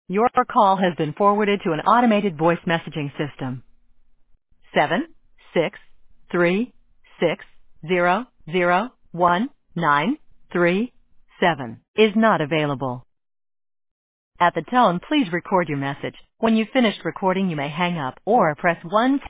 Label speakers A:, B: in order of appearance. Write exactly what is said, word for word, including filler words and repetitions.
A: Your call has been forwarded to an automated voice messaging system. Seven six three six zero zero one nine three seven is not available. At the tone, please record your message. When you've finished recording, you may hang up or press one